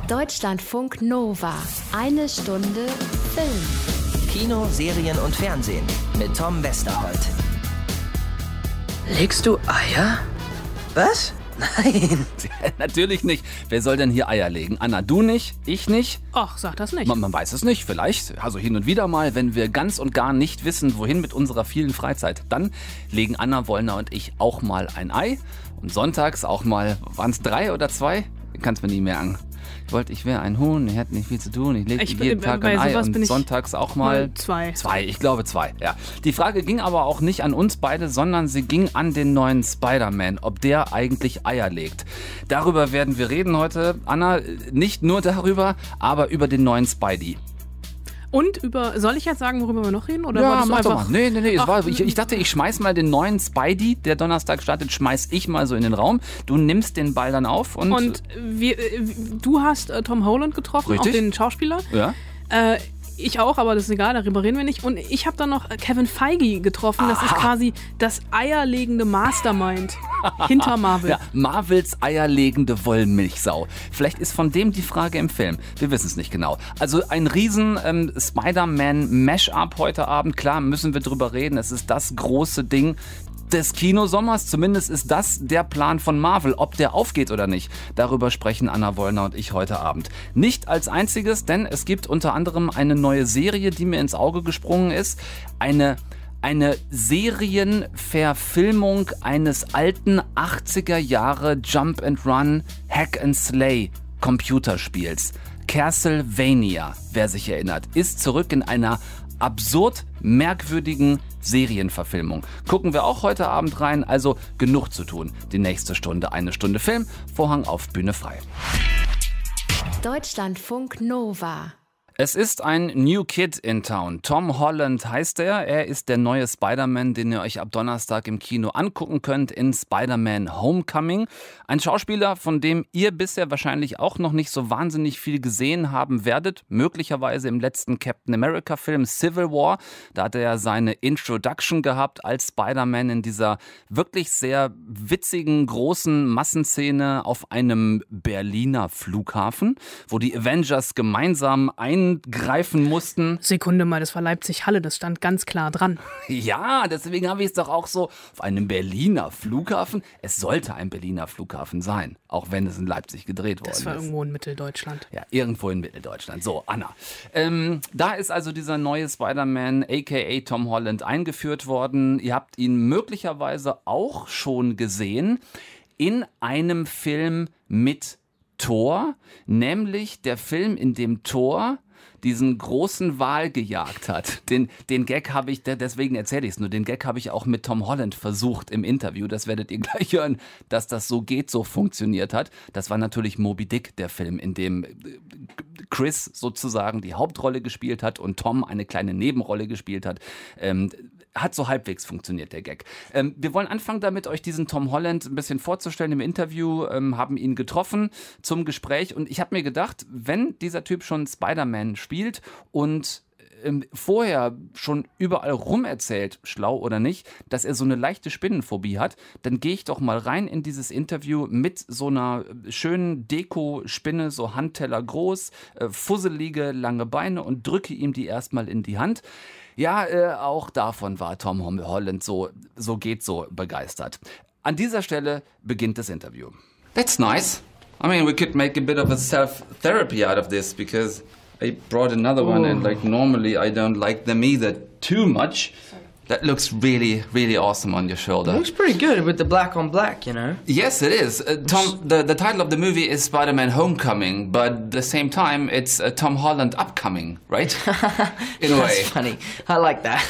Deutschlandfunk Nova. Eine Stunde Film. Kino, Serien und Fernsehen mit Tom Westerholt. Legst du Eier? Was? Nein. Natürlich nicht. Wer soll denn hier Eier legen? Anna, du nicht? Ich nicht? Ach, sag das nicht. Man weiß es nicht. Vielleicht, also hin und wieder mal, wenn wir ganz und gar nicht wissen, wohin mit unserer vielen Freizeit. Dann legen Anna Wollner und ich auch mal ein Ei. Und sonntags auch mal, waren es 3 oder 2? Kannst mir nie merken. Ich wäre ein Huhn, ich hätte nicht viel zu tun, ich lege jeden Tag ein Ei und sonntags auch mal 2. 2, ich glaube 2, ja. Die Frage ging aber auch nicht an uns beide, sondern sie ging an den neuen Spider-Man, ob der eigentlich Eier legt. Darüber werden wir reden heute, Anna, nicht nur darüber, aber über den neuen Spidey. Und soll ich jetzt sagen, worüber wir noch reden? Oder ja, mach doch mal. Nee. Ich dachte, ich schmeiß mal den neuen Spidey, der Donnerstag startet, schmeiß ich mal so in den Raum. Du nimmst den Ball dann auf und du hast Tom Holland getroffen, richtig? Auch den Schauspieler. Ja. Ich auch, aber das ist egal, darüber reden wir nicht. Und ich habe dann noch Kevin Feige getroffen. Das ist quasi das eierlegende Mastermind hinter Marvel. Ja, Marvels eierlegende Wollmilchsau. Vielleicht ist von dem die Frage im Film. Wir wissen es nicht genau. Also ein riesen Spider-Man-Mash-up heute Abend. Klar, müssen wir drüber reden. Es ist das große Ding des Kinosommers. Zumindest ist das der Plan von Marvel. Ob der aufgeht oder nicht, darüber sprechen Anna Wollner und ich heute Abend. Nicht als einziges, denn es gibt unter anderem eine neue Serie, die mir ins Auge gesprungen ist. Eine Serienverfilmung eines alten 80er Jahre Jump and Run Hack and Slay Computerspiels. Castlevania, wer sich erinnert, ist zurück in einer absurd merkwürdigen Serienverfilmung. Gucken wir auch heute Abend rein, also genug zu tun. Die nächste Stunde, eine Stunde Film, Vorhang auf, Bühne frei. Deutschlandfunk Nova. Es ist ein New Kid in Town. Tom Holland heißt er. Er ist der neue Spider-Man, den ihr euch ab Donnerstag im Kino angucken könnt in Spider-Man Homecoming. Ein Schauspieler, von dem ihr bisher wahrscheinlich auch noch nicht so wahnsinnig viel gesehen haben werdet. Möglicherweise im letzten Captain America-Film Civil War. Da hat er ja seine Introduction gehabt als Spider-Man in dieser wirklich sehr witzigen, großen Massenszene auf einem Berliner Flughafen, wo die Avengers gemeinsam eingreifen mussten. Sekunde mal, das war Leipzig-Halle, das stand ganz klar dran. Ja, deswegen habe ich es doch auch so auf einem Berliner Flughafen. Es sollte ein Berliner Flughafen sein, auch wenn es in Leipzig gedreht worden ist. Das war irgendwo in Mitteldeutschland. Ja, irgendwo in Mitteldeutschland. So, Anna. Da ist also dieser neue Spider-Man, a.k.a. Tom Holland, eingeführt worden. Ihr habt ihn möglicherweise auch schon gesehen in einem Film mit Thor, nämlich der Film, in dem Thor diesen großen Wal gejagt hat. Den Gag habe ich, deswegen erzähle ich es nur, den Gag habe ich auch mit Tom Holland versucht im Interview. Das werdet ihr gleich hören, dass das so geht, so funktioniert hat. Das war natürlich Moby Dick, der Film, in dem Chris sozusagen die Hauptrolle gespielt hat und Tom eine kleine Nebenrolle gespielt hat. Hat so halbwegs funktioniert, der Gag. Wir wollen anfangen damit, euch diesen Tom Holland ein bisschen vorzustellen im Interview, haben ihn getroffen zum Gespräch und ich habe mir gedacht, wenn dieser Typ schon Spider-Man spielt und vorher schon überall rum erzählt, schlau oder nicht, dass er so eine leichte Spinnenphobie hat, dann gehe ich doch mal rein in dieses Interview mit so einer schönen Deko-Spinne, so Handteller groß, fusselige, lange Beine und drücke ihm die erstmal in die Hand. Ja, auch davon war Tom Holland so begeistert. An dieser Stelle beginnt das Interview. That's nice. I mean, we could make a bit of a self-therapy out of this because I brought another one and like normally I don't like them either too much. That looks really, really awesome on your shoulder. It looks pretty good with the black on black, you know. Yes, it is. Tom, the title of the movie is Spider-Man Homecoming, but at the same time it's Tom Holland Upcoming, right? In a way. That's funny. I like that.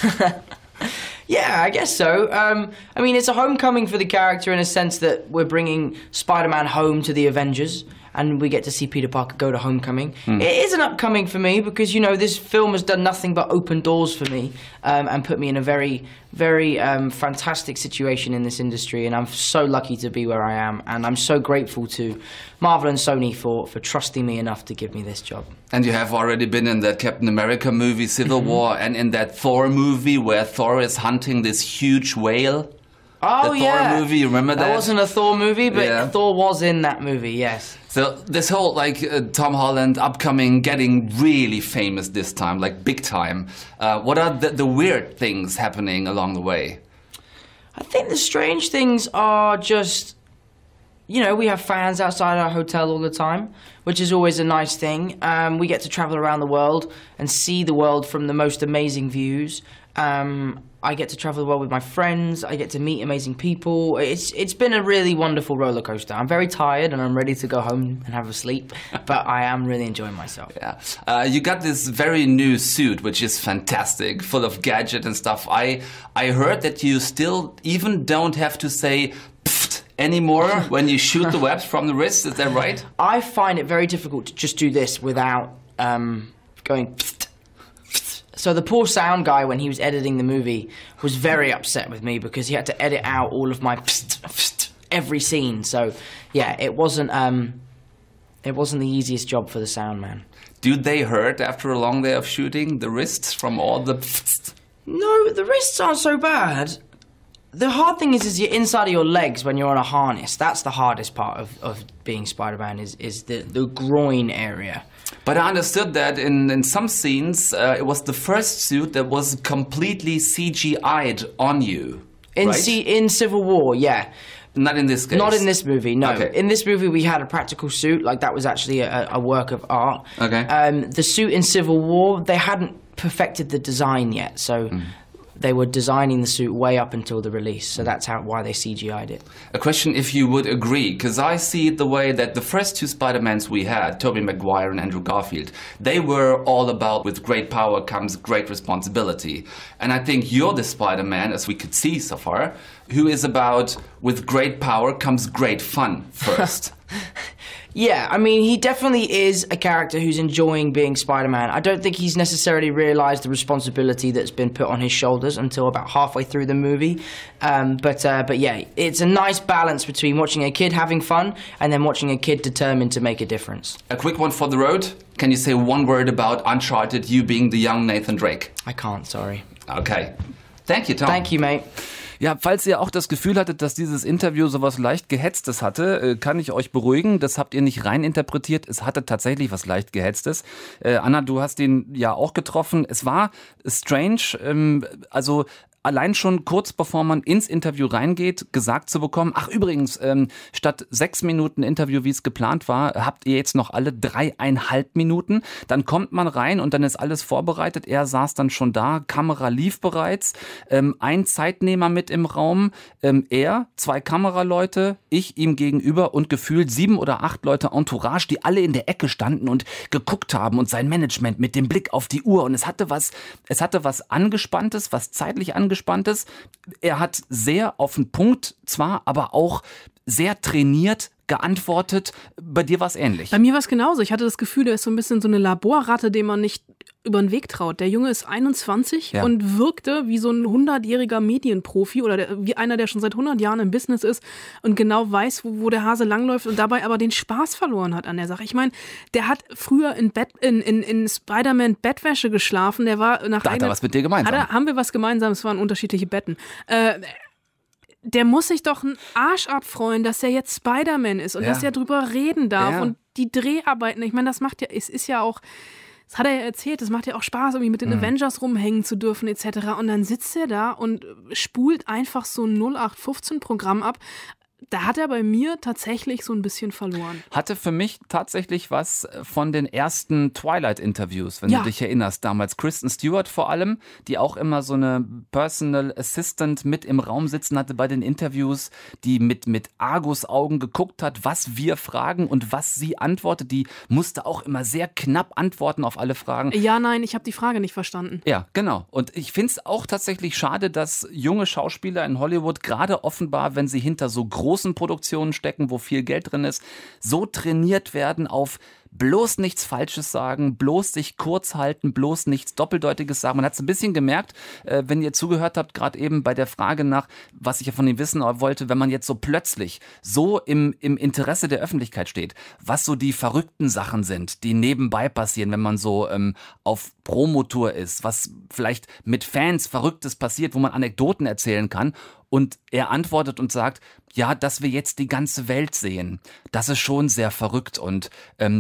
Yeah, I guess so. I mean, it's a homecoming for the character in a sense that we're bringing Spider-Man home to the Avengers. And we get to see Peter Parker go to Homecoming. It is an upcoming for me because, you know, this film has done nothing but open doors for me and put me in a very, very fantastic situation in this industry. And I'm so lucky to be where I am. And I'm so grateful to Marvel and Sony for trusting me enough to give me this job. And you have already been in that Captain America movie, Civil War, and in that Thor movie where Thor is hunting this huge whale. Oh, the yeah. Thor movie, remember that? That wasn't a Thor movie, but Yeah. Thor was in that movie, yes. So this whole Tom Holland upcoming, getting really famous this time, like big time. What are the weird things happening along the way? I think the strange things are just, we have fans outside our hotel all the time, which is always a nice thing. We get to travel around the world and see the world from the most amazing views. I get to travel the world with my friends. I get to meet amazing people. It's been a really wonderful roller coaster. I'm very tired and I'm ready to go home and have a sleep, but I am really enjoying myself. Yeah, you got this very new suit, which is fantastic, full of gadget and stuff. I heard that you still even don't have to say pfft anymore when you shoot the webs from the wrist. Is that right? I find it very difficult to just do this without going pfft. So the poor sound guy, when he was editing the movie, was very upset with me because he had to edit out all of my pfft, pfft, every scene. So yeah, it wasn't the easiest job for the sound man. Do they hurt after a long day of shooting, the wrists from all the pfft? No, the wrists aren't so bad. The hard thing is your inside of your legs when you're on a harness. That's the hardest part of being Spider-Man is the groin area. But I understood that in some scenes, it was the first suit that was completely CGI'd on you. Right? In Civil War, yeah. Not in this case. Not in this movie, no. Okay. In this movie, we had a practical suit. Like, that was actually a work of art. Okay. The suit in Civil War, they hadn't perfected the design yet, so they were designing the suit way up until the release. So that's why they CGI'd it. A question if you would agree, because I see it the way that the first two Spider-Mans we had, Tobey Maguire and Andrew Garfield, they were all about with great power comes great responsibility. And I think you're the Spider-Man, as we could see so far, who is about with great power comes great fun first. Yeah, I mean, he definitely is a character who's enjoying being Spider-Man. I don't think he's necessarily realised the responsibility that's been put on his shoulders until about halfway through the movie. But yeah, it's a nice balance between watching a kid having fun and then watching a kid determined to make a difference. A quick one for the road. Can you say one word about Uncharted, you being the young Nathan Drake? I can't, sorry. Okay. Thank you, Tom. Thank you, mate. Ja, falls ihr auch das Gefühl hattet, dass dieses Interview sowas leicht Gehetztes hatte, kann ich euch beruhigen. Das habt ihr nicht reininterpretiert. Es hatte tatsächlich was leicht Gehetztes. Anna, du hast ihn ja auch getroffen. Es war strange, also allein schon kurz bevor man ins Interview reingeht, gesagt zu bekommen, ach übrigens, statt 6 Minuten Interview, wie es geplant war, habt ihr jetzt noch alle 3,5 Minuten. Dann kommt man rein und dann ist alles vorbereitet. Er saß dann schon da, Kamera lief bereits, ein Zeitnehmer mit im Raum, er, 2 Kameraleute, ich ihm gegenüber und gefühlt 7 oder 8 Leute Entourage, die alle in der Ecke standen und geguckt haben und sein Management mit dem Blick auf die Uhr. Und es hatte was Angespanntes, was zeitlich Angespanntes. Er hat sehr auf den Punkt zwar, aber auch sehr trainiert geantwortet. Bei dir war es ähnlich. Bei mir war es genauso. Ich hatte das Gefühl, er ist so ein bisschen so eine Laborratte, dem man nicht über den Weg traut. Der Junge ist 21 und wirkte wie so ein 100-jähriger Medienprofi oder wie einer, der schon seit 100 Jahren im Business ist und genau weiß, wo der Hase langläuft und dabei aber den Spaß verloren hat an der Sache. Ich meine, der hat früher in Spider-Man Bettwäsche geschlafen. Der war nach da hat er was mit dir gemeinsam. Haben wir was gemeinsam? Es waren unterschiedliche Betten. Der muss sich doch einen Arsch abfreuen, dass er jetzt Spider-Man ist und dass er drüber reden darf und die Dreharbeiten. Ich meine, es ist ja auch, das hat er ja erzählt, das macht ja auch Spaß, irgendwie mit den Avengers rumhängen zu dürfen etc. Und dann sitzt er da und spult einfach so ein 0815-Programm ab. Da hat er bei mir tatsächlich so ein bisschen verloren. Hatte für mich tatsächlich was von den ersten Twilight-Interviews, wenn du dich erinnerst. Damals Kristen Stewart vor allem, die auch immer so eine Personal Assistant mit im Raum sitzen hatte bei den Interviews, die mit Argusaugen geguckt hat, was wir fragen und was sie antwortet. Die musste auch immer sehr knapp antworten auf alle Fragen. Ja, nein, ich habe die Frage nicht verstanden. Ja, genau. Und ich finde es auch tatsächlich schade, dass junge Schauspieler in Hollywood gerade offenbar, wenn sie hinter so großen Produktionen stecken, wo viel Geld drin ist, so trainiert werden auf bloß nichts Falsches sagen, bloß sich kurz halten, bloß nichts Doppeldeutiges sagen. Man hat es ein bisschen gemerkt, wenn ihr zugehört habt, gerade eben bei der Frage nach, was ich ja von ihm wissen wollte, wenn man jetzt so plötzlich so im Interesse der Öffentlichkeit steht, was so die verrückten Sachen sind, die nebenbei passieren, wenn man so auf Promotour ist, was vielleicht mit Fans Verrücktes passiert, wo man Anekdoten erzählen kann. Und er antwortet und sagt, ja, dass wir jetzt die ganze Welt sehen, das ist schon sehr verrückt und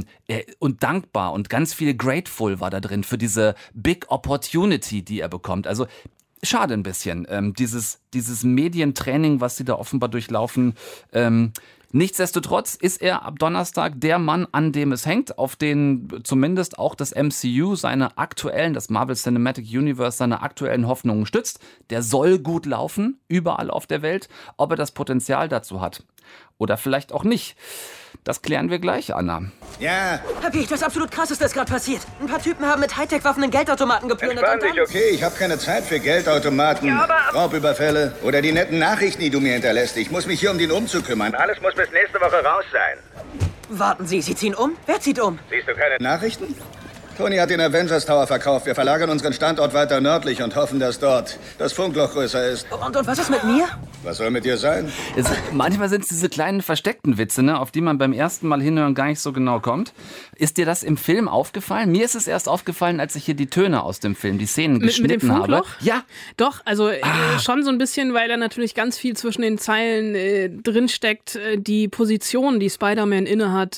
dankbar und ganz viel grateful war da drin für diese Big Opportunity, die er bekommt. Also schade ein bisschen, dieses Medientraining, was sie da offenbar durchlaufen. Nichtsdestotrotz ist er ab Donnerstag der Mann, an dem es hängt, auf den zumindest auch das MCU das Marvel Cinematic Universe, seine aktuellen Hoffnungen stützt. Der soll gut laufen, überall auf der Welt. Ob er das Potenzial dazu hat oder vielleicht auch nicht, das klären wir gleich, Anna. Ja. Happy, das absolut Krasseste ist gerade passiert. Ein paar Typen haben mit Hightech-Waffen in Geldautomaten geplündert. Entspann dich, okay? Ich habe keine Zeit für Geldautomaten, Raubüberfälle oder die netten Nachrichten, die du mir hinterlässt. Ich muss mich hier um den Umzug kümmern. Alles muss bis nächste Woche raus sein. Warten Sie, Sie ziehen um? Wer zieht um? Siehst du keine Nachrichten? Tony hat den Avengers Tower verkauft. Wir verlagern unseren Standort weiter nördlich und hoffen, dass dort das Funkloch größer ist. Und was ist mit mir? Was soll mit dir sein? Manchmal sind es diese kleinen versteckten Witze, ne, auf die man beim ersten Mal hinhören gar nicht so genau kommt. Ist dir das im Film aufgefallen? Mir ist es erst aufgefallen, als ich hier die Töne aus dem Film, die Szenen geschnitten mit dem Funkloch? habe. Ja. Doch, also schon so ein bisschen, weil da natürlich ganz viel zwischen den Zeilen drinsteckt, die Position, die Spider-Man innehat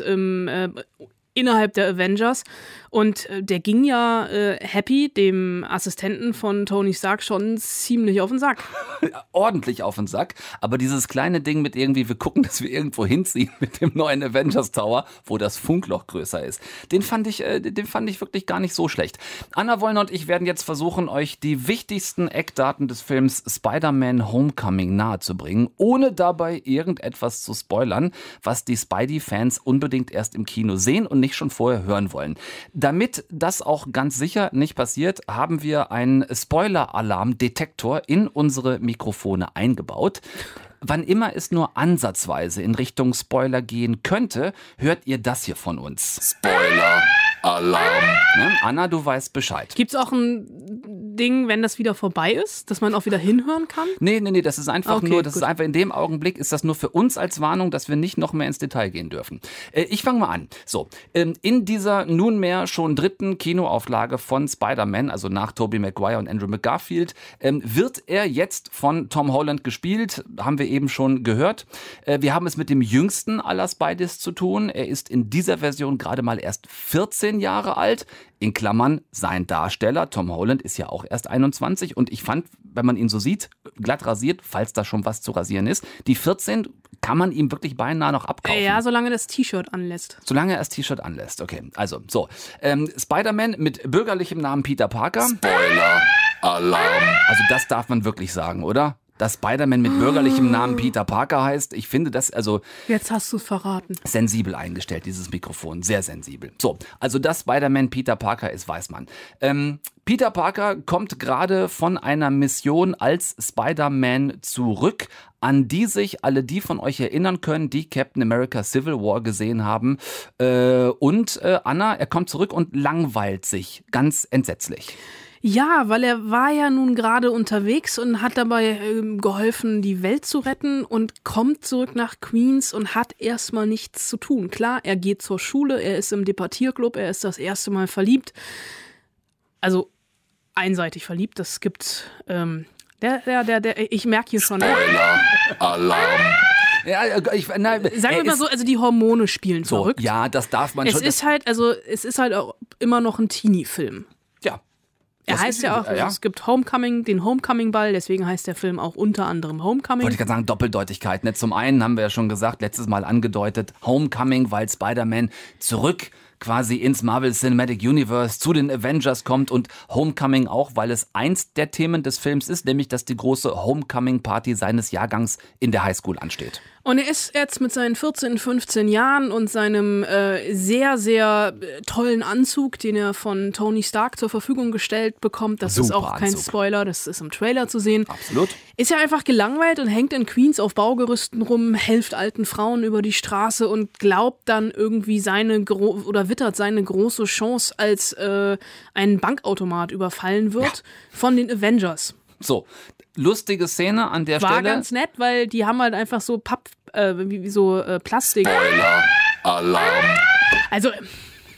innerhalb der Avengers. Und der ging ja Happy, dem Assistenten von Tony Stark, schon ziemlich auf den Sack. Ordentlich auf den Sack. Aber dieses kleine Ding mit irgendwie, wir gucken, dass wir irgendwo hinziehen mit dem neuen Avengers Tower, wo das Funkloch größer ist. Den fand ich wirklich gar nicht so schlecht. Anna Wollner und ich werden jetzt versuchen, euch die wichtigsten Eckdaten des Films Spider-Man Homecoming nahezubringen, ohne dabei irgendetwas zu spoilern, was die Spidey-Fans unbedingt erst im Kino sehen und nicht schon vorher hören wollen. Damit das auch ganz sicher nicht passiert, haben wir einen Spoiler-Alarm-Detektor in unsere Mikrofone eingebaut. Wann immer es nur ansatzweise in Richtung Spoiler gehen könnte, hört ihr das hier von uns. Spoiler-Alarm. Ne? Anna, du weißt Bescheid. Gibt's auch ein Ding, wenn das wieder vorbei ist, dass man auch wieder hinhören kann? Nee, das ist einfach ist einfach in dem Augenblick ist das nur für uns als Warnung, dass wir nicht noch mehr ins Detail gehen dürfen. Ich fange mal an. So, in dieser nunmehr schon 3. Kinoauflage von Spider-Man, also nach Tobey Maguire und Andrew McGarfield, wird er jetzt von Tom Holland gespielt, haben wir eben schon gehört. Wir haben es mit dem jüngsten aller Spideys zu tun. Er ist in dieser Version gerade mal erst 14 Jahre alt. In Klammern, sein Darsteller, Tom Holland, ist ja auch erst 21. Und ich fand, wenn man ihn so sieht, glatt rasiert, falls da schon was zu rasieren ist, die 14 kann man ihm wirklich beinahe noch abkaufen. Ja, solange das T-Shirt anlässt. Solange er das T-Shirt anlässt, okay. Also, so. Spider-Man mit bürgerlichem Namen Peter Parker. Spoiler-Alarm. Also das darf man wirklich sagen, oder? Dass Spider-Man mit bürgerlichem Namen Peter Parker heißt. Ich finde das Jetzt hast du es verraten. Sensibel eingestellt, dieses Mikrofon. Sehr sensibel. So, also dass Spider-Man Peter Parker ist, weiß man. Peter Parker kommt gerade von einer Mission als Spider-Man zurück, an die sich alle die von euch erinnern können, die Captain America Civil War gesehen haben. Anna, er kommt zurück und langweilt sich. Ganz entsetzlich. Ja, weil er war ja nun gerade unterwegs und hat dabei geholfen, die Welt zu retten und kommt zurück nach Queens und hat erstmal nichts zu tun. Klar, er geht zur Schule, er ist im Debattierclub, er ist das erste Mal verliebt. Also einseitig verliebt, das gibt's. Ich merke hier schon. Spoiler-Alarm. Ja, sagen wir mal so, also die Hormone spielen so verrückt. Ja, das darf man schon. Es ist halt auch immer noch ein Teenie-Film. Ja. Er heißt ja auch, es gibt Homecoming, den Homecoming-Ball, deswegen heißt der Film auch unter anderem Homecoming. Wollte ich gerade sagen, Doppeldeutigkeit. Ne? Zum einen haben wir ja schon gesagt, letztes Mal angedeutet, Homecoming, weil Spider-Man zurück quasi ins Marvel Cinematic Universe zu den Avengers kommt und Homecoming auch, weil es eins der Themen des Films ist, nämlich dass die große Homecoming-Party seines Jahrgangs in der Highschool ansteht. Und er ist jetzt mit seinen 14, 15 Jahren und seinem sehr, sehr tollen Anzug, den er von Tony Stark zur Verfügung gestellt bekommt. Das ist auch kein Spoiler, das ist im Trailer zu sehen. Absolut. Ist ja einfach gelangweilt und hängt in Queens auf Baugerüsten rum, hilft alten Frauen über die Straße und glaubt dann irgendwie wittert seine große Chance, als ein Bankautomat überfallen wird von den Avengers. So, lustige Szene an der Stelle. War ganz nett, weil die haben halt einfach so Plastik. Spoiler-Alarm. Also,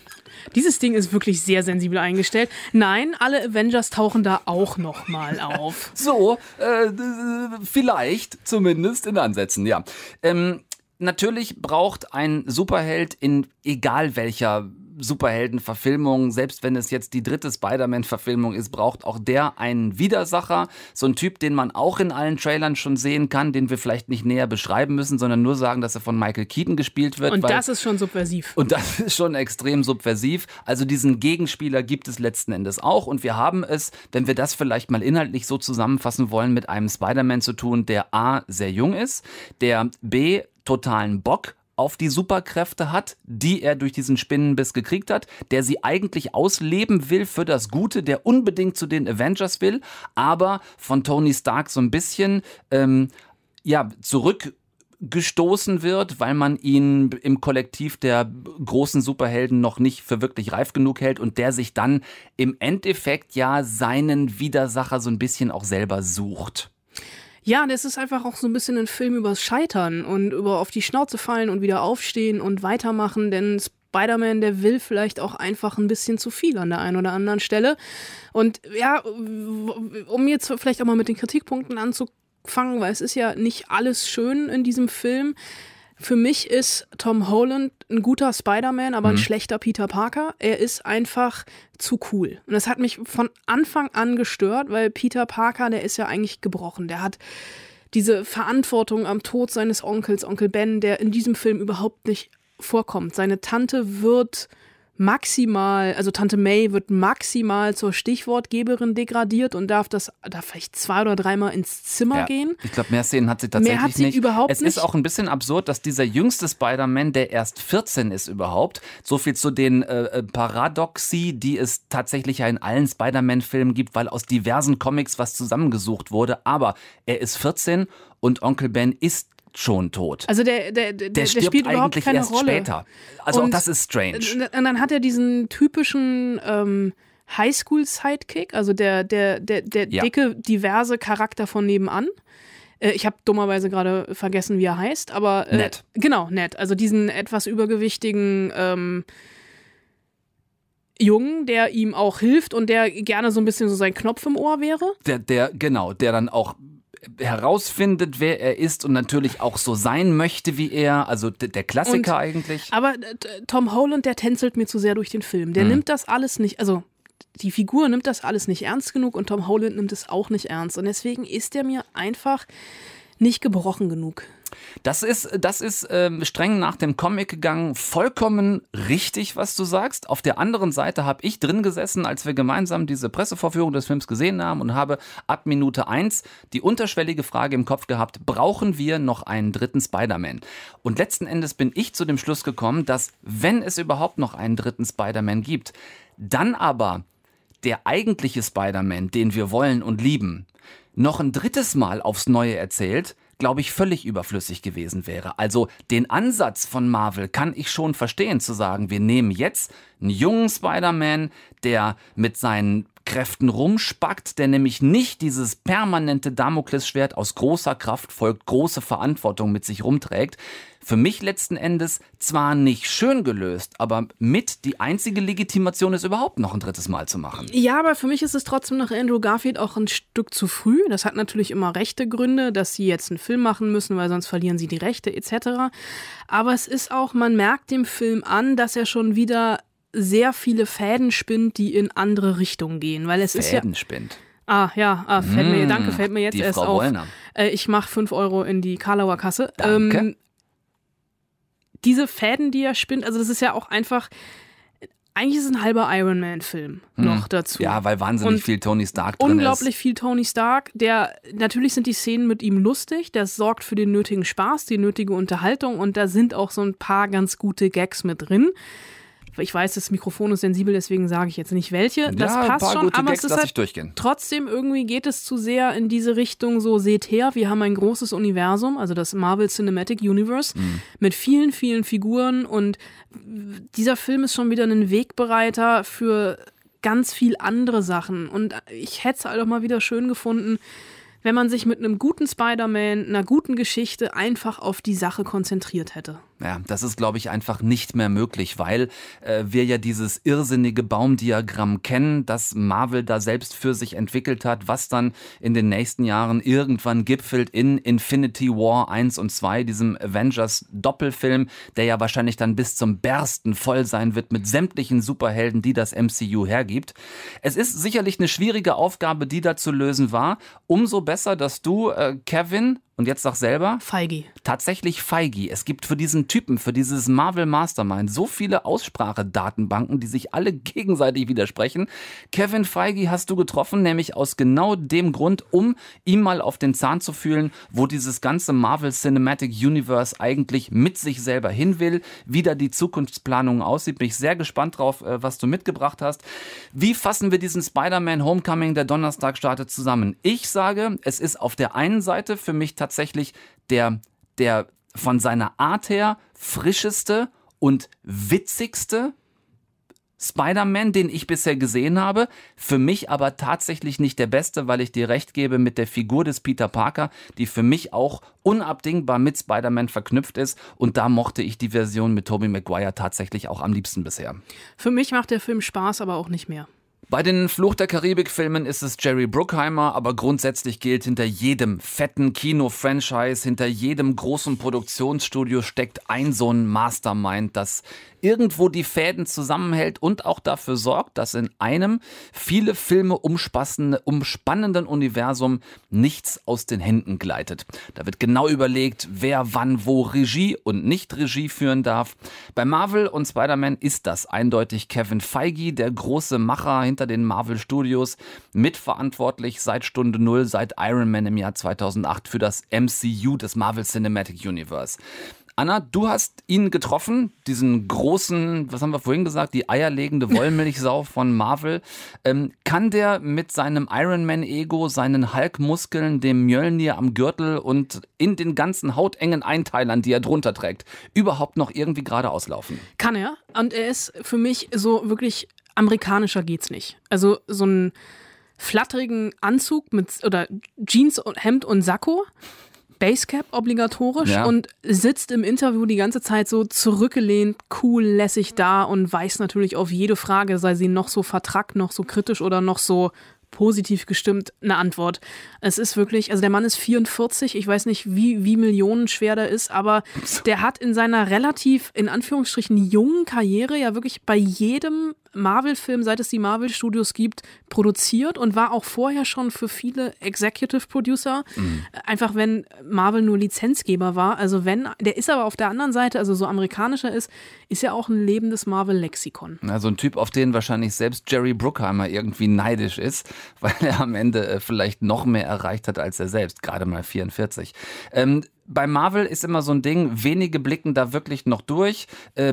Dieses Ding ist wirklich sehr sensibel eingestellt. Nein, alle Avengers tauchen da auch nochmal auf. So, vielleicht zumindest in Ansätzen, ja. Natürlich braucht ein Superheld in egal welcher Superheldenverfilmung, selbst wenn es jetzt die 3. Spider-Man-Verfilmung ist, braucht auch der einen Widersacher. So ein Typ, den man auch in allen Trailern schon sehen kann, den wir vielleicht nicht näher beschreiben müssen, sondern nur sagen, dass er von Michael Keaton gespielt wird. Und das ist schon subversiv. Und das ist schon extrem subversiv. Also diesen Gegenspieler gibt es letzten Endes auch. Und wir haben es, wenn wir das vielleicht mal inhaltlich so zusammenfassen wollen, mit einem Spider-Man zu tun, der A, sehr jung ist, der B, totalen Bock auf die Superkräfte hat, die er durch diesen Spinnenbiss gekriegt hat, der sie eigentlich ausleben will für das Gute, der unbedingt zu den Avengers will, aber von Tony Stark so ein bisschen zurückgestoßen wird, weil man ihn im Kollektiv der großen Superhelden noch nicht für wirklich reif genug hält und der sich dann im Endeffekt ja seinen Widersacher so ein bisschen auch selber sucht. Ja, das ist einfach auch so ein bisschen ein Film übers Scheitern und über auf die Schnauze fallen und wieder aufstehen und weitermachen, denn Spider-Man, der will vielleicht auch einfach ein bisschen zu viel an der einen oder anderen Stelle. Und ja, um jetzt vielleicht auch mal mit den Kritikpunkten anzufangen, weil es ist ja nicht alles schön in diesem Film. Für mich ist Tom Holland ein guter Spider-Man, aber ein schlechter Peter Parker. Er ist einfach zu cool. Und das hat mich von Anfang an gestört, weil Peter Parker, der ist ja eigentlich gebrochen. Der hat diese Verantwortung am Tod seines Onkels, Onkel Ben, der in diesem Film überhaupt nicht vorkommt. Seine Tante wird maximal, also Tante May wird maximal zur Stichwortgeberin degradiert und darf vielleicht 2 oder 3 Mal ins Zimmer gehen. Ich glaube, mehr Szenen hat sie tatsächlich mehr hat sie nicht. Überhaupt es nicht. ist auch ein bisschen absurd, dass dieser jüngste Spider-Man, der erst 14 ist überhaupt, so viel zu den Paradoxie, die es tatsächlich ja in allen Spider-Man-Filmen gibt, weil aus diversen Comics was zusammengesucht wurde, aber er ist 14 und Onkel Ben ist schon tot. Also der stirbt spielt überhaupt eigentlich keine erst Rolle. Später. Also und auch das ist strange. Und dann hat er diesen typischen Highschool-Sidekick, also der dicke, diverse Charakter von nebenan. Ich habe dummerweise gerade vergessen, wie er heißt, aber Ned. Genau, Ned. Also diesen etwas übergewichtigen Jungen, der ihm auch hilft und der gerne so ein bisschen so sein Knopf im Ohr wäre. Der dann auch herausfindet, wer er ist und natürlich auch so sein möchte wie er, also der Klassiker eigentlich. Aber Tom Holland, der tänzelt mir zu sehr durch den Film. Der nimmt das alles nicht, also die Figur nimmt das alles nicht ernst genug und Tom Holland nimmt es auch nicht ernst. Und deswegen ist der mir einfach nicht gebrochen genug. Das ist streng nach dem Comic gegangen, vollkommen richtig, was du sagst. Auf der anderen Seite habe ich drin gesessen, als wir gemeinsam diese Pressevorführung des Films gesehen haben und habe ab Minute 1 die unterschwellige Frage im Kopf gehabt, brauchen wir noch einen 3. Spider-Man? Und letzten Endes bin ich zu dem Schluss gekommen, dass wenn es überhaupt noch einen 3. Spider-Man gibt, dann aber der eigentliche Spider-Man, den wir wollen und lieben, noch ein 3. Mal aufs Neue erzählt, glaube ich, völlig überflüssig gewesen wäre. Also den Ansatz von Marvel kann ich schon verstehen, zu sagen, wir nehmen jetzt einen jungen Spider-Man, der mit seinen Kräften rumspackt, der nämlich nicht dieses permanente Damoklesschwert aus großer Kraft folgt, große Verantwortung mit sich rumträgt. Für mich letzten Endes zwar nicht schön gelöst, aber mit die einzige Legitimation ist überhaupt noch ein 3. Mal zu machen. Ja, aber für mich ist es trotzdem nach Andrew Garfield auch ein Stück zu früh. Das hat natürlich immer rechte Gründe, dass sie jetzt einen Film machen müssen, weil sonst verlieren sie die Rechte etc. Aber es ist auch, man merkt dem Film an, dass er schon wieder sehr viele Fäden spinnt, die in andere Richtungen gehen. Weil es Fäden ist spinnt. Fällt mir jetzt erst Frau auf. Wollner. Ich mache 5 € in die Karlauer Kasse. Danke. Diese Fäden, die er spinnt, also das ist ja auch einfach, eigentlich ist es ein halber Iron Man-Film noch dazu. Ja, weil wahnsinnig viel Tony Stark drin ist. Unglaublich viel Tony Stark. Natürlich sind die Szenen mit ihm lustig, das sorgt für den nötigen Spaß, die nötige Unterhaltung und da sind auch so ein paar ganz gute Gags mit drin. Ich weiß, das Mikrofon ist sensibel, deswegen sage ich jetzt nicht welche. Das passt ein paar schon, gute aber Gags es ist lass halt ich durchgehen. trotzdem irgendwie geht es zu sehr in diese Richtung, so seht her, wir haben ein großes Universum, also das Marvel Cinematic Universe mit vielen, vielen Figuren und dieser Film ist schon wieder ein Wegbereiter für ganz viel andere Sachen und ich hätte es halt auch mal wieder schön gefunden, wenn man sich mit einem guten Spider-Man, einer guten Geschichte einfach auf die Sache konzentriert hätte. Ja, das ist, glaube ich, einfach nicht mehr möglich, weil wir ja dieses irrsinnige Baumdiagramm kennen, das Marvel da selbst für sich entwickelt hat, was dann in den nächsten Jahren irgendwann gipfelt in Infinity War 1 und 2, diesem Avengers-Doppelfilm, der ja wahrscheinlich dann bis zum Bersten voll sein wird mit sämtlichen Superhelden, die das MCU hergibt. Es ist sicherlich eine schwierige Aufgabe, die da zu lösen war. Umso besser, dass du, Kevin, und jetzt sag selber. Feige. Tatsächlich Feige. Es gibt für diesen Typen, für dieses Marvel Mastermind so viele Aussprachedatenbanken, die sich alle gegenseitig widersprechen. Kevin Feige hast du getroffen, nämlich aus genau dem Grund, um ihm mal auf den Zahn zu fühlen, wo dieses ganze Marvel Cinematic Universe eigentlich mit sich selber hin will, wie da die Zukunftsplanung aussieht. Bin ich sehr gespannt drauf, was du mitgebracht hast. Wie fassen wir diesen Spider-Man Homecoming, der Donnerstag startet, zusammen? Ich sage, es ist auf der einen Seite für mich tatsächlich der von seiner Art her frischeste und witzigste Spider-Man, den ich bisher gesehen habe. Für mich aber tatsächlich nicht der beste, weil ich dir recht gebe mit der Figur des Peter Parker, die für mich auch unabdingbar mit Spider-Man verknüpft ist. Und da mochte ich die Version mit Tobey Maguire tatsächlich auch am liebsten bisher. Für mich macht der Film Spaß, aber auch nicht mehr. Bei den Fluch der Karibik-Filmen ist es Jerry Bruckheimer, aber grundsätzlich gilt, hinter jedem fetten Kino-Franchise, hinter jedem großen Produktionsstudio steckt ein so ein Mastermind, das irgendwo die Fäden zusammenhält und auch dafür sorgt, dass in einem viele Filme umspannenden Universum nichts aus den Händen gleitet. Da wird genau überlegt, wer wann wo Regie und nicht Regie führen darf. Bei Marvel und Spider-Man ist das eindeutig Kevin Feige, der große Macher hinter den Marvel Studios, mitverantwortlich seit Stunde Null, seit Iron Man im Jahr 2008 für das MCU, das Marvel Cinematic Universe. Anna, du hast ihn getroffen, diesen großen, was haben wir vorhin gesagt, die eierlegende Wollmilchsau von Marvel. Kann der mit seinem Iron-Man-Ego, seinen Hulk-Muskeln, dem Mjölnir am Gürtel und in den ganzen hautengen Einteilern, die er drunter trägt, überhaupt noch irgendwie geradeaus laufen? Kann er. Und er ist für mich so wirklich, amerikanischer geht's nicht. Also so einen flatterigen Anzug oder Jeans, Hemd und Sakko. Basecap obligatorisch, ja. Und sitzt im Interview die ganze Zeit so zurückgelehnt, cool, lässig da und weiß natürlich auf jede Frage, sei sie noch so vertrackt, noch so kritisch oder noch so positiv gestimmt, eine Antwort. Es ist wirklich, also der Mann ist 44, ich weiß nicht, wie millionenschwer der ist, aber der hat in seiner relativ, in Anführungsstrichen, jungen Karriere ja wirklich bei jedem Marvel-Film, seit es die Marvel-Studios gibt, produziert und war auch vorher schon für viele Executive Producer. Einfach wenn Marvel nur Lizenzgeber war. Also der ist aber auf der anderen Seite, also so amerikanischer ist ja auch ein lebendes Marvel-Lexikon. Also ein Typ, auf den wahrscheinlich selbst Jerry Bruckheimer irgendwie neidisch ist, weil er am Ende vielleicht noch mehr erreicht hat als er selbst, gerade mal 44. Bei Marvel ist immer so ein Ding, wenige blicken da wirklich noch durch.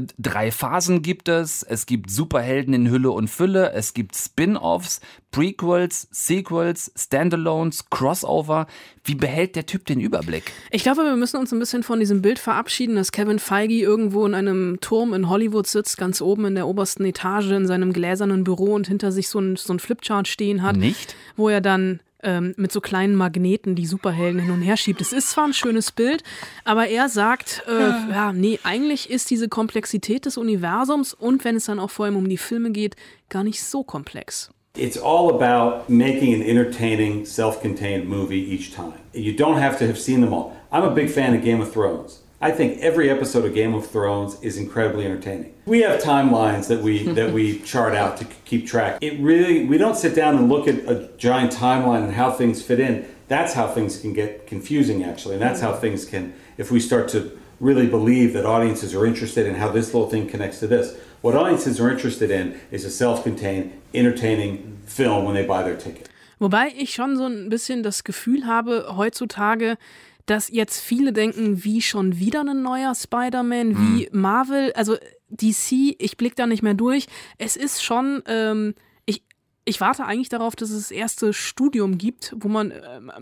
3 Phasen gibt es. Es gibt Superhelden in Hülle und Fülle. Es gibt Spin-Offs, Prequels, Sequels, Standalones, Crossover. Wie behält der Typ den Überblick? Ich glaube, wir müssen uns ein bisschen von diesem Bild verabschieden, dass Kevin Feige irgendwo in einem Turm in Hollywood sitzt, ganz oben in der obersten Etage in seinem gläsernen Büro und hinter sich so ein Flipchart stehen hat. Nicht? Wo er dann mit so kleinen Magneten die Superhelden hin und her schiebt. Es ist zwar ein schönes Bild, aber er sagt, eigentlich ist diese Komplexität des Universums und wenn es dann auch vor allem um die Filme geht, gar nicht so komplex. It's all about making an entertaining, self-contained movie each time. You don't have to have seen them all. I'm a big fan of Game of Thrones. I think every episode of Game of Thrones is incredibly entertaining. We have timelines that we chart out to keep track. We don't sit down and look at a giant timeline and how things fit in. That's how things can get confusing, actually. And that's how things can, if we start to really believe that audiences are interested in how this little thing connects to this. What audiences are interested in is a self-contained, entertaining film when they buy their ticket. Wobei ich schon so ein bisschen das Gefühl habe, heutzutage, dass jetzt viele denken, wie schon wieder ein neuer Spider-Man, wie Marvel, also DC, ich blicke da nicht mehr durch. Es ist schon, ich warte eigentlich darauf, dass es das erste Studium gibt, wo man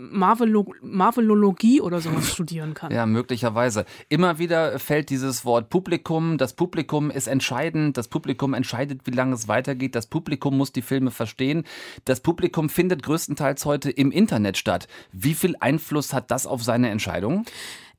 Marvelologie oder sowas studieren kann. Ja, möglicherweise. Immer wieder fällt dieses Wort Publikum. Das Publikum ist entscheidend. Das Publikum entscheidet, wie lange es weitergeht. Das Publikum muss die Filme verstehen. Das Publikum findet größtenteils heute im Internet statt. Wie viel Einfluss hat das auf seine Entscheidung?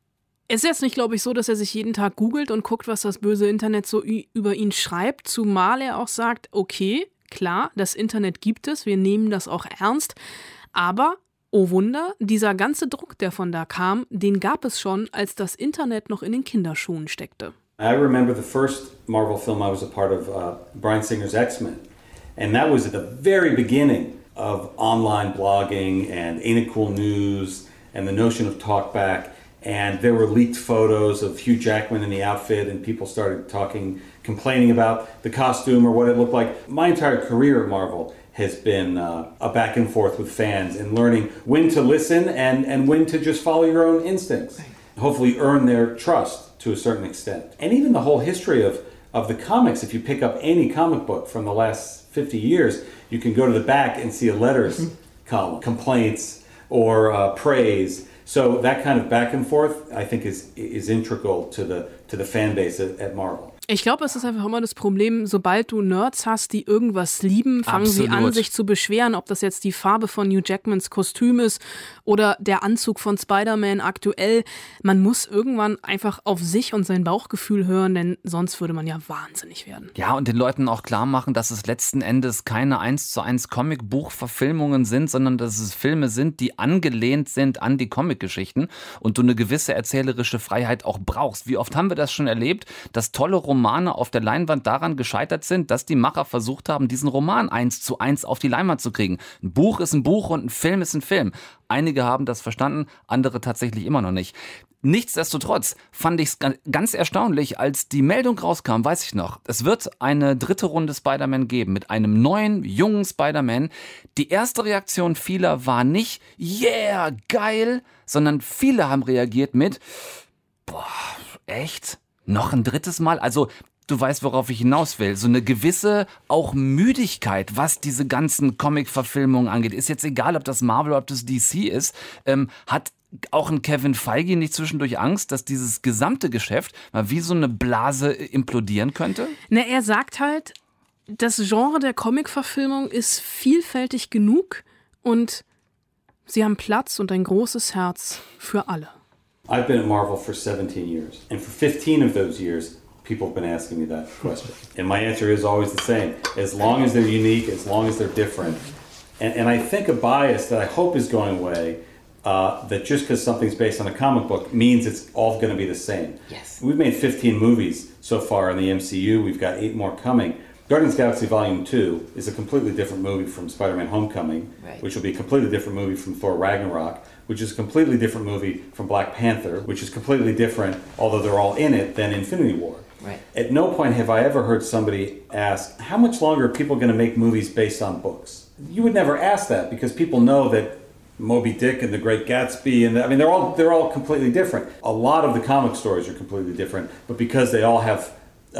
Es ist jetzt nicht, glaube ich, so, dass er sich jeden Tag googelt und guckt, was das böse Internet so über ihn schreibt, zumal er auch sagt, okay, klar, das Internet gibt es, wir nehmen das auch ernst, aber, oh Wunder, dieser ganze Druck, der von da kam, den gab es schon, als das Internet noch in den Kinderschuhen steckte. I remember the first Marvel film I was a part of, Bryan Singer's X-Men, and that was at the very beginning of online blogging and Ain't It Cool News and the notion of talkback. And there were leaked photos of Hugh Jackman in the outfit, and people started complaining about the costume or what it looked like. My entire career at Marvel has been a back and forth with fans and learning when to listen and when to just follow your own instincts. Hopefully earn their trust to a certain extent. And even the whole history of the comics, if you pick up any comic book from the last 50 years, you can go to the back and see a letters column, complaints or praise. So that kind of back and forth, I think, is integral to the fan base at Marvel. Ich glaube, es ist einfach immer das Problem, sobald du Nerds hast, die irgendwas lieben, fangen sie an, sich zu beschweren, ob das jetzt die Farbe von Hugh Jackmans Kostüm ist oder der Anzug von Spider-Man aktuell. Man muss irgendwann einfach auf sich und sein Bauchgefühl hören, denn sonst würde man ja wahnsinnig werden. Ja, und den Leuten auch klar machen, dass es letzten Endes keine 1:1 Comicbuchverfilmungen sind, sondern dass es Filme sind, die angelehnt sind an die Comicgeschichten und du eine gewisse erzählerische Freiheit auch brauchst. Wie oft haben wir das schon erlebt, dass tolle Romane auf der Leinwand daran gescheitert sind, dass die Macher versucht haben, diesen Roman 1:1 auf die Leinwand zu kriegen. Ein Buch ist ein Buch und ein Film ist ein Film. Einige haben das verstanden, andere tatsächlich immer noch nicht. Nichtsdestotrotz fand ich es ganz erstaunlich, als die Meldung rauskam, weiß ich noch, es wird eine 3. Runde Spider-Man geben mit einem neuen, jungen Spider-Man. Die erste Reaktion vieler war nicht, yeah, geil, sondern viele haben reagiert mit, boah, echt? Noch ein 3. Mal? Also, du weißt, worauf ich hinaus will. So eine gewisse auch Müdigkeit, was diese ganzen Comic-Verfilmungen angeht. Ist jetzt egal, ob das Marvel oder ob das DC ist. Hat auch ein Kevin Feige nicht zwischendurch Angst, dass dieses gesamte Geschäft mal wie so eine Blase implodieren könnte? Na, er sagt halt, das Genre der Comic-Verfilmung ist vielfältig genug und sie haben Platz und ein großes Herz für alle. I've been at Marvel for 17 years, and for 15 of those years, people have been asking me that question. And my answer is always the same. As long as they're unique, as long as they're different. And I think a bias that I hope is going away, that just because something's based on a comic book means it's all going to be the same. Yes. We've made 15 movies so far in the MCU. We've got 8 more coming. Guardians of the Galaxy Volume 2 is a completely different movie from Spider-Man Homecoming, right, which will be a completely different movie from Thor Ragnarok, which is a completely different movie from Black Panther, which is completely different, although they're all in it, than Infinity War. Right. At no point have I ever heard somebody ask, how much longer are people going to make movies based on books? You would never ask that because people know that Moby Dick and The Great Gatsby, and they're all completely different. A lot of the comic stories are completely different, but because they all have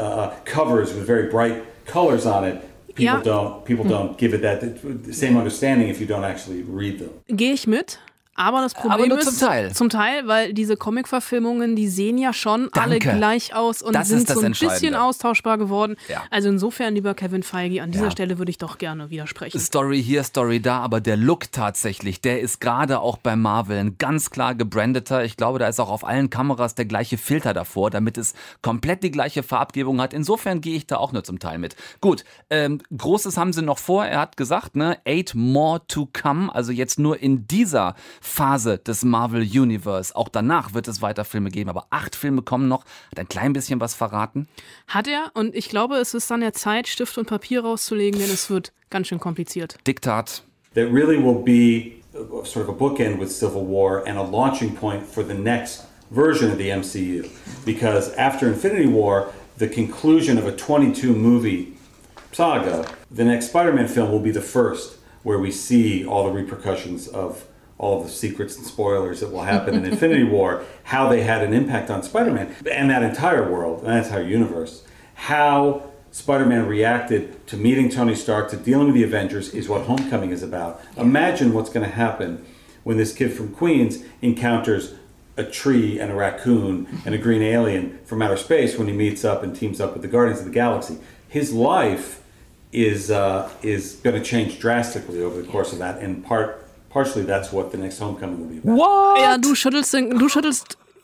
covers with very bright colors on it, people don't give it that same understanding if you don't actually read them. Gehe ich mit. Aber das Problem nur ist, zum Teil, weil diese Comic-Verfilmungen, die sehen ja schon alle gleich aus und sind so ein bisschen austauschbar geworden. Ja. Also insofern, lieber Kevin Feige, an dieser Stelle würde ich doch gerne widersprechen. Story hier, Story da, aber der Look tatsächlich, der ist gerade auch bei Marvel ein ganz klar gebrandeter. Ich glaube, da ist auch auf allen Kameras der gleiche Filter davor, damit es komplett die gleiche Farbgebung hat. Insofern gehe ich da auch nur zum Teil mit. Gut, Großes haben sie noch vor. Er hat gesagt, 8 more to come, also jetzt nur in dieser Phase des Marvel Universe. Auch danach wird es weiter Filme geben, aber 8 Filme kommen noch. Hat ein klein bisschen was verraten. Hat er, und ich glaube, es ist dann der Zeit, Stift und Papier rauszulegen, denn es wird ganz schön kompliziert. Diktat. That really will be sort of a bookend with Civil War and a launching point for the next version of the MCU. Because after Infinity War, the conclusion of a 22-movie saga, the next Spider-Man film will be the first where we see all the repercussions of all the secrets and spoilers that will happen in Infinity War, how they had an impact on Spider-Man and that entire world, that entire universe. How Spider-Man reacted to meeting Tony Stark, to dealing with the Avengers, is what Homecoming is about. Imagine what's going to happen when this kid from Queens encounters a tree and a raccoon and a green alien from outer space when he meets up and teams up with the Guardians of the Galaxy. His life is going to change drastically over the course of that, and partially that's what the next Homecoming will be about. What? Ja, du schüttelst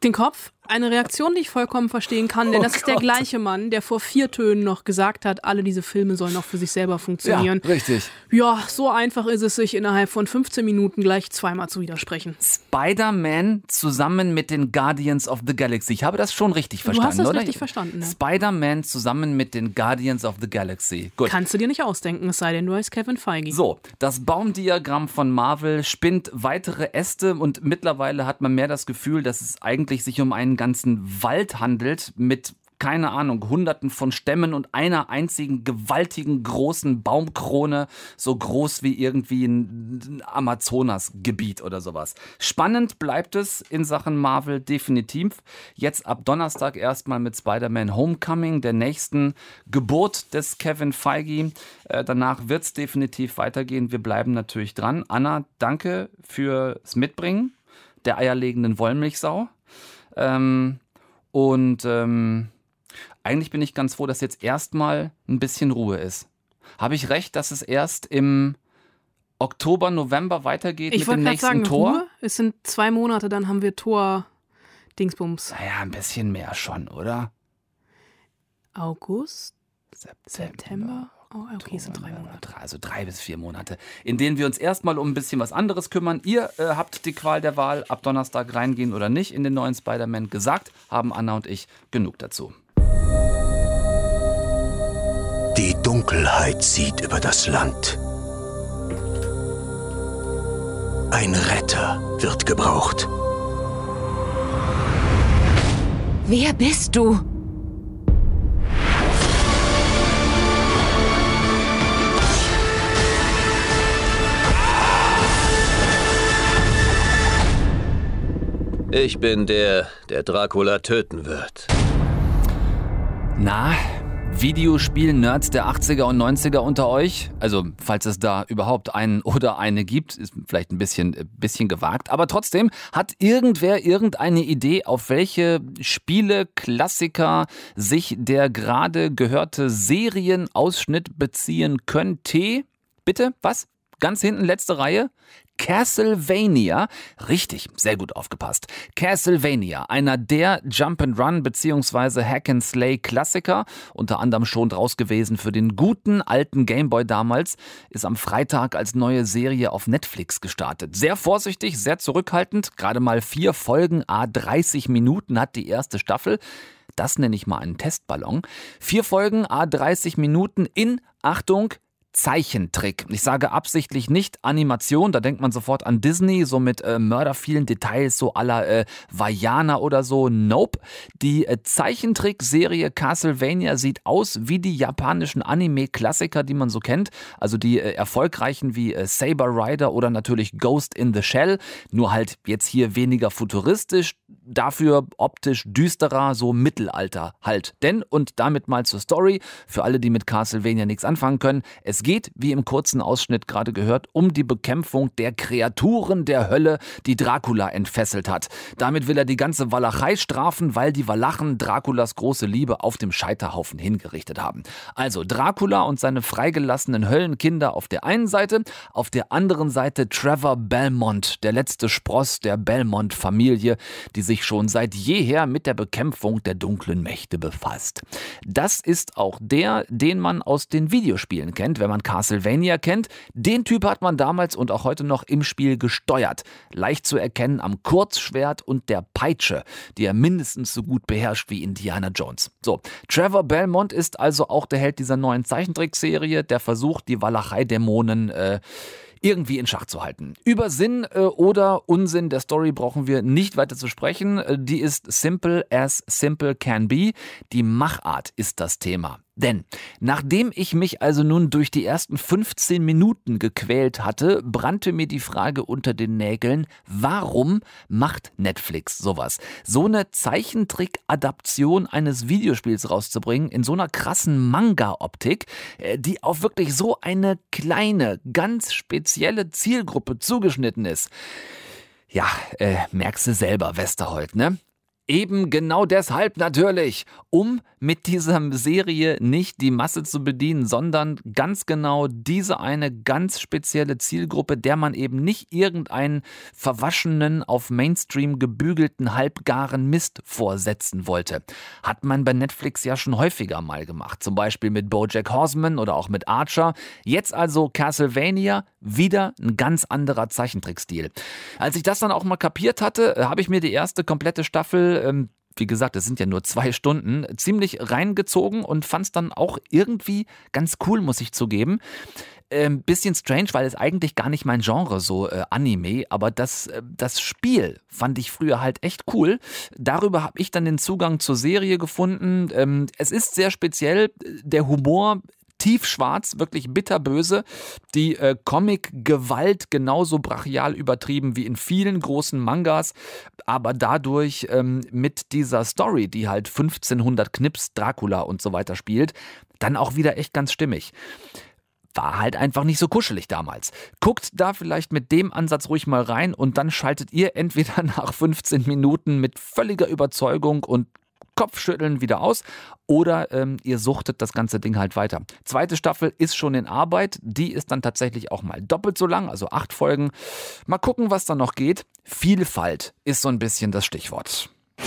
Den Kopf? Eine Reaktion, die ich vollkommen verstehen kann, denn das ist der gleiche Mann, der vor 4 Tönen noch gesagt hat, alle diese Filme sollen auch für sich selber funktionieren. Ja, richtig. Ja, so einfach ist es, sich innerhalb von 15 Minuten gleich zweimal zu widersprechen. Spider-Man zusammen mit den Guardians of the Galaxy. Ich habe das schon richtig verstanden, oder? Du hast das richtig verstanden, ne? Spider-Man zusammen mit den Guardians of the Galaxy. Gut. Kannst du dir nicht ausdenken, es sei denn, du heißt Kevin Feige. So, das Baumdiagramm von Marvel spinnt weitere Äste und mittlerweile hat man mehr das Gefühl, dass es eigentlich sich um einen ganzen Wald handelt mit, keine Ahnung, Hunderten von Stämmen und einer einzigen gewaltigen großen Baumkrone, so groß wie irgendwie ein Amazonasgebiet oder sowas. Spannend bleibt es in Sachen Marvel definitiv. Jetzt ab Donnerstag erstmal mit Spider-Man Homecoming, der nächsten Geburt des Kevin Feige. Danach wird es definitiv weitergehen. Wir bleiben natürlich dran. Anna, danke fürs Mitbringen der eierlegenden Wollmilchsau. Eigentlich bin ich ganz froh, dass jetzt erstmal ein bisschen Ruhe ist. Habe ich recht, dass es erst im Oktober, November weitergeht mit dem nächsten Tor? Ruhe? Es sind 2 Monate, dann haben wir Tor-Dingsbums. Naja, ein bisschen mehr schon, oder? August? September? Oh, okay, es sind 3 Monate. Also 3 bis 4 Monate, in denen wir uns erstmal um ein bisschen was anderes kümmern. Ihr habt die Qual der Wahl, ab Donnerstag reingehen oder nicht in den neuen Spider-Man. Gesagt haben Anna und ich genug dazu. Die Dunkelheit zieht über das Land. Ein Retter wird gebraucht. Wer bist du? Ich bin der Dracula töten wird. Na, Videospiel-Nerds der 80er und 90er unter euch? Also, falls es da überhaupt einen oder eine gibt, ist vielleicht ein bisschen gewagt. Aber trotzdem, hat irgendwer irgendeine Idee, auf welche Spiele-Klassiker sich der gerade gehörte Serienausschnitt beziehen könnte? Bitte, was? Ganz hinten, letzte Reihe? Castlevania, richtig, sehr gut aufgepasst. Castlevania, einer der Jump'n'Run bzw. Hack-and-Slay-Klassiker, unter anderem schon draus gewesen für den guten alten Gameboy damals, ist am Freitag als neue Serie auf Netflix gestartet. Sehr vorsichtig, sehr zurückhaltend, gerade mal 4 Folgen, 30 Minuten hat die erste Staffel. Das nenne ich mal einen Testballon. 4 Folgen, 30 Minuten in, Achtung, Zeichentrick. Ich sage absichtlich nicht Animation, da denkt man sofort an Disney, so mit mördervielen Details, so à la Vajana oder so. Nope. Die Zeichentrickserie Castlevania sieht aus wie die japanischen Anime-Klassiker, die man so kennt. Also die erfolgreichen wie Saber Rider oder natürlich Ghost in the Shell. Nur halt jetzt hier weniger futuristisch, dafür optisch düsterer, so Mittelalter halt. Denn, und damit mal zur Story, für alle, die mit Castlevania nichts anfangen können, es geht, wie im kurzen Ausschnitt gerade gehört, um die Bekämpfung der Kreaturen der Hölle, die Dracula entfesselt hat. Damit will er die ganze Walachei strafen, weil die Walachen Draculas große Liebe auf dem Scheiterhaufen hingerichtet haben. Also Dracula und seine freigelassenen Höllenkinder auf der einen Seite, auf der anderen Seite Trevor Belmont, der letzte Spross der Belmont-Familie, die sich schon seit jeher mit der Bekämpfung der dunklen Mächte befasst. Das ist auch der, den man aus den Videospielen kennt, wenn man Castlevania kennt. Den Typ hat man damals und auch heute noch im Spiel gesteuert. Leicht zu erkennen am Kurzschwert und der Peitsche, die er mindestens so gut beherrscht wie Indiana Jones. So, Trevor Belmont ist also auch der Held dieser neuen Zeichentrickserie, der versucht, die Walachei-Dämonen irgendwie in Schach zu halten. Über Sinn oder Unsinn der Story brauchen wir nicht weiter zu sprechen. Die ist simple as simple can be. Die Machart ist das Thema. Denn nachdem ich mich also nun durch die ersten 15 Minuten gequält hatte, brannte mir die Frage unter den Nägeln, warum macht Netflix sowas? So eine Zeichentrick-Adaption eines Videospiels rauszubringen, in so einer krassen Manga-Optik, die auf wirklich so eine kleine, ganz spezielle Zielgruppe zugeschnitten ist. Ja, merkst du selber, Westerholt, ne? Eben genau deshalb natürlich, um mit dieser Serie nicht die Masse zu bedienen, sondern ganz genau diese eine ganz spezielle Zielgruppe, der man eben nicht irgendeinen verwaschenen, auf Mainstream gebügelten, halbgaren Mist vorsetzen wollte. Hat man bei Netflix ja schon häufiger mal gemacht, zum Beispiel mit BoJack Horseman oder auch mit Archer. Jetzt also Castlevania, wieder ein ganz anderer Zeichentrickstil. Als ich das dann auch mal kapiert hatte, habe ich mir die erste komplette Staffel, wie gesagt, es sind ja nur 2 Stunden, ziemlich reingezogen und fand es dann auch irgendwie ganz cool, muss ich zugeben. Bisschen strange, weil es eigentlich gar nicht mein Genre, so Anime, aber das Spiel fand ich früher halt echt cool. Darüber habe ich dann den Zugang zur Serie gefunden. Es ist sehr speziell, der Humor tiefschwarz, wirklich bitterböse. Die Comic-Gewalt genauso brachial übertrieben wie in vielen großen Mangas, aber dadurch mit dieser Story, die halt 1500 Knips, Dracula und so weiter spielt, dann auch wieder echt ganz stimmig. War halt einfach nicht so kuschelig damals. Guckt da vielleicht mit dem Ansatz ruhig mal rein und dann schaltet ihr entweder nach 15 Minuten mit völliger Überzeugung und Kopfschütteln wieder aus oder ihr suchtet das ganze Ding halt weiter. 2. Staffel ist schon in Arbeit, die ist dann tatsächlich auch mal doppelt so lang, also 8 Folgen. Mal gucken, was da noch geht. Vielfalt ist so ein bisschen das Stichwort.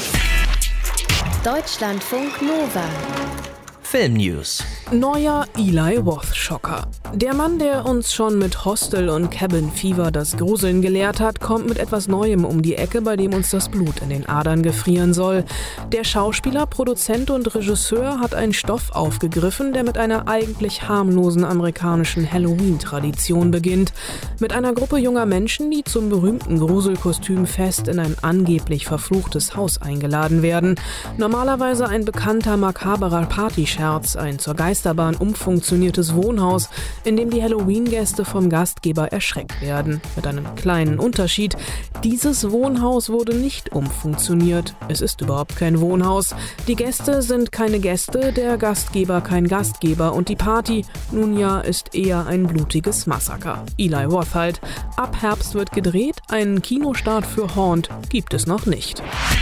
Deutschlandfunk Nova. Filmnews. Neuer Eli Roth-Schocker. Der Mann, der uns schon mit Hostel und Cabin Fever das Gruseln gelehrt hat, kommt mit etwas Neuem um die Ecke, bei dem uns das Blut in den Adern gefrieren soll. Der Schauspieler, Produzent und Regisseur hat einen Stoff aufgegriffen, der mit einer eigentlich harmlosen amerikanischen Halloween-Tradition beginnt. Mit einer Gruppe junger Menschen, die zum berühmten Gruselkostümfest in ein angeblich verfluchtes Haus eingeladen werden. Normalerweise ein bekannter makaberer Partyscherz, ein zur Geisterbahn umfunktioniertes Wohnhaus, in dem die Halloween-Gäste vom Gastgeber erschreckt werden. Mit einem kleinen Unterschied: Dieses Wohnhaus wurde nicht umfunktioniert. Es ist überhaupt kein Wohnhaus. Die Gäste sind keine Gäste, der Gastgeber kein Gastgeber und die Party, nun ja, ist eher ein blutiges Massaker. Eli Roth halt. Ab Herbst wird gedreht, einen Kinostart für Haunt gibt es noch nicht.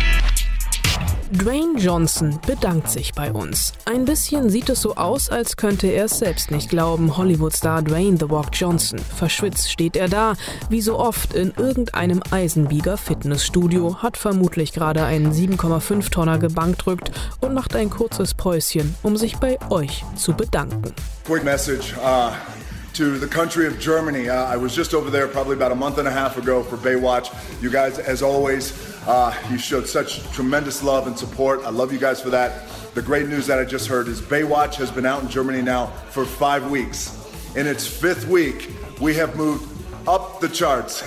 Dwayne Johnson bedankt sich bei uns. Ein bisschen sieht es so aus, als könnte er es selbst nicht glauben. Hollywood-Star Dwayne The Rock Johnson. Verschwitzt steht er da, wie so oft in irgendeinem Eisenbieger Fitnessstudio, hat vermutlich gerade einen 7,5 Tonner gebankdrückt und macht ein kurzes Päuschen, um sich bei euch zu bedanken. Quick message to the country of Germany. I was just over there probably about a month and a half ago for Baywatch. You guys, as always, you showed such tremendous love and support. I love you guys for that. The great news that I just heard is Baywatch has been out in Germany now for 5 weeks. In its 5th week, we have moved up the charts.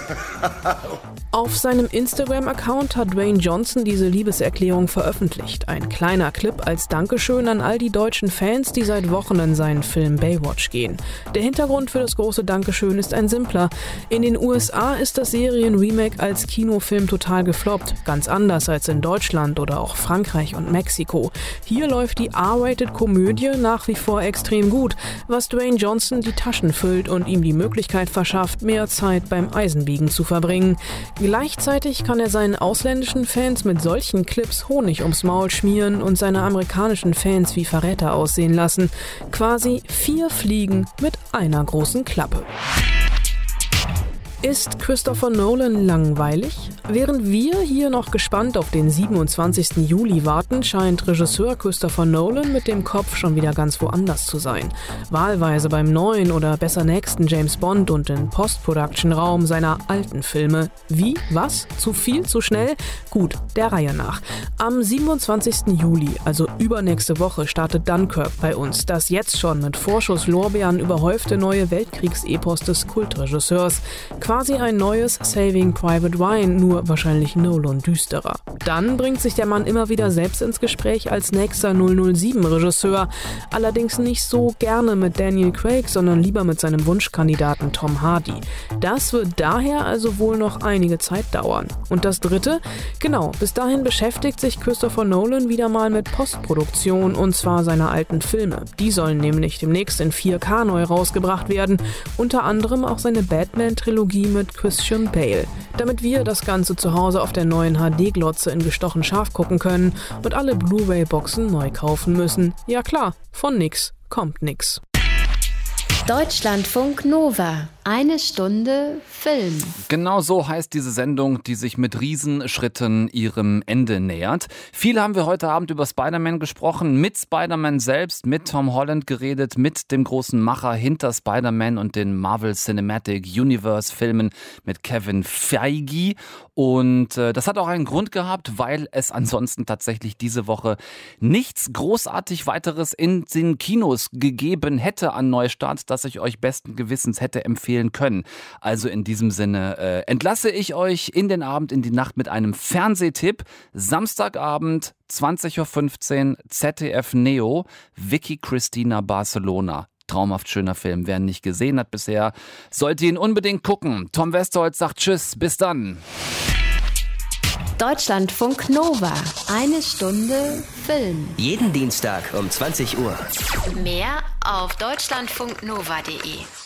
Auf seinem Instagram-Account hat Dwayne Johnson diese Liebeserklärung veröffentlicht. Ein kleiner Clip als Dankeschön an all die deutschen Fans, die seit Wochen in seinen Film Baywatch gehen. Der Hintergrund für das große Dankeschön ist ein simpler. In den USA ist das Serienremake als Kinofilm total gefloppt. Ganz anders als in Deutschland oder auch Frankreich und Mexiko. Hier läuft die R-Rated-Komödie nach wie vor extrem gut, was Dwayne Johnson die Taschen füllt und ihm die Möglichkeit verschafft, mehr Zeit beim Eisenbiegen zu verbringen. Gleichzeitig kann er seinen ausländischen Fans mit solchen Clips Honig ums Maul schmieren und seine amerikanischen Fans wie Verräter aussehen lassen. Quasi 4 Fliegen mit einer großen Klappe. Ist Christopher Nolan langweilig? Während wir hier noch gespannt auf den 27. Juli warten, scheint Regisseur Christopher Nolan mit dem Kopf schon wieder ganz woanders zu sein. Wahlweise beim neuen oder besser nächsten James Bond und im Post-Production-Raum seiner alten Filme. Wie? Was? Zu viel? Zu schnell? Gut, der Reihe nach. Am 27. Juli, also übernächste Woche, startet Dunkirk bei uns. Das jetzt schon mit Vorschusslorbeeren überhäufte neue Weltkriegsepos des Kultregisseurs. Quasi ein neues Saving Private Ryan, nur wahrscheinlich Nolan düsterer. Dann bringt sich der Mann immer wieder selbst ins Gespräch als nächster 007-Regisseur. Allerdings nicht so gerne mit Daniel Craig, sondern lieber mit seinem Wunschkandidaten Tom Hardy. Das wird daher also wohl noch einige Zeit dauern. Und das Dritte? Genau, bis dahin beschäftigt sich Christopher Nolan wieder mal mit Postproduktion, und zwar seiner alten Filme. Die sollen nämlich demnächst in 4K neu rausgebracht werden. Unter anderem auch seine Batman-Trilogie Trilogie mit Christian Bale, damit wir das Ganze zu Hause auf der neuen HD-Glotze in gestochen scharf gucken können und alle Blu-ray-Boxen neu kaufen müssen. Ja klar, von nix kommt nix. Deutschlandfunk Nova. Eine Stunde Film. Genau so heißt diese Sendung, die sich mit Riesenschritten ihrem Ende nähert. Viel haben wir heute Abend über Spider-Man gesprochen, mit Spider-Man selbst, mit Tom Holland geredet, mit dem großen Macher hinter Spider-Man und den Marvel Cinematic Universe Filmen mit Kevin Feige. Und das hat auch einen Grund gehabt, weil es ansonsten tatsächlich diese Woche nichts großartig weiteres in den Kinos gegeben hätte an Neustart, das ich euch besten Gewissens hätte empfehlen können. Also in diesem Sinne entlasse ich euch in den Abend, in die Nacht mit einem Fernsehtipp. Samstagabend, 20.15 Uhr, ZDF Neo, Vicky Cristina Barcelona. Traumhaft schöner Film. Wer ihn nicht gesehen hat bisher, sollte ihn unbedingt gucken. Tom Westholz sagt Tschüss, bis dann. Deutschlandfunk Nova. Eine Stunde Film. Jeden Dienstag um 20 Uhr. Mehr auf deutschlandfunknova.de.